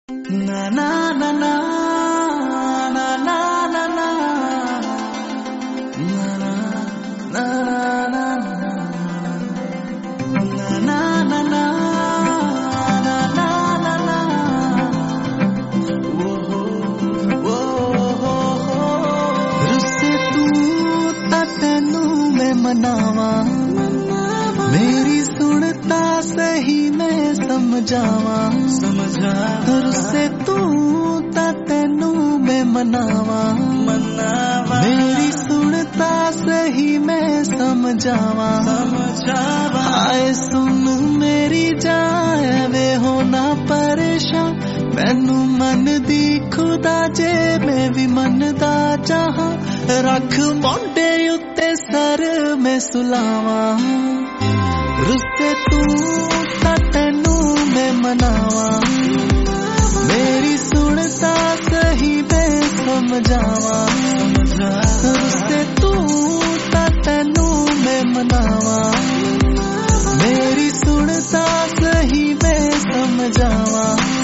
ना ना ना ना ना ना ना ना ना ना ना ना रुस्से तू ता तैनू मैं मनावा मेरी सुनता सही मैं समझावा रुस्से तू ता तैनू मैं मनावा मेरी सुनता सही मैं समझावा आए सुन मेरी जाए वे होना परेशान मैनू मन दी खुदा जे मैं भी मन दा चाहां रख मोंडे उत्ते सर मैं सुलावा रुस्से तू ता तैनू मैं मनावा मेरी सुनता सही मैं समझावा रुस्से तू ता तैनू मैं मनावा मेरी सुनता सही मैं समझावा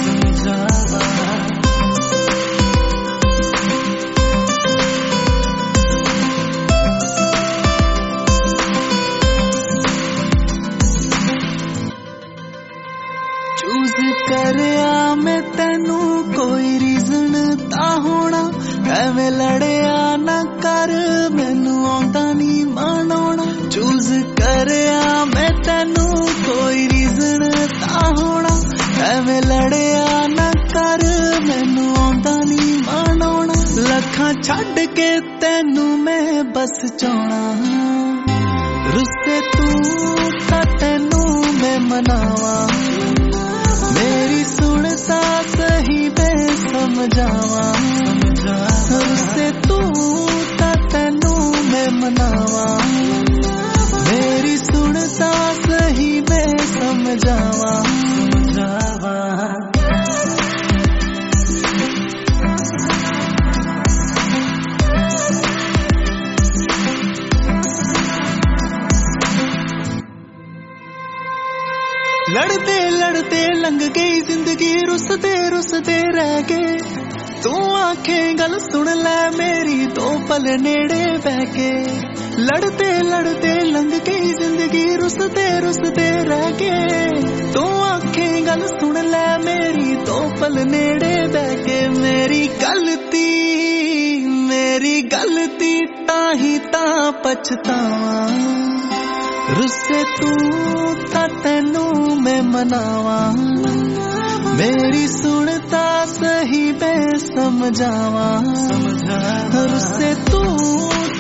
चूज करया मैं तैनू कोई रीजन ता होना एवें लड़िया ना कर मैनू आंदा नी मनाउणा चूज करया मैं तैनू कोई रीजन ता होना एवें लड़िया ना कर मैनू आंदा नी मनाउणा लखां छड्ड के तैनू मैं बस चाहना रुस्से तू ता तैनू मैं मनावा मेरी सुनता सही मैं समझावा रुस्से तू ता तैनू मैं मनावा मेरी सुनता सही मैं समझावा लड़ते लड़ते लंघ गई जिंदगी रुसते रह गए तू आंखें गल सुन ले मेरी दो पल नेड़े बह के लड़ते लड़ते लंघ गई जिंदगी रुसते रह गए तू आंखें गल सुन ले मेरी दो पल नेड़े बह के मेरी गलती ताही ता पछतावा रुस्से तू ता तैनू मैं मनावा मेरी सुनता सही मैं समझावा रुस्से तू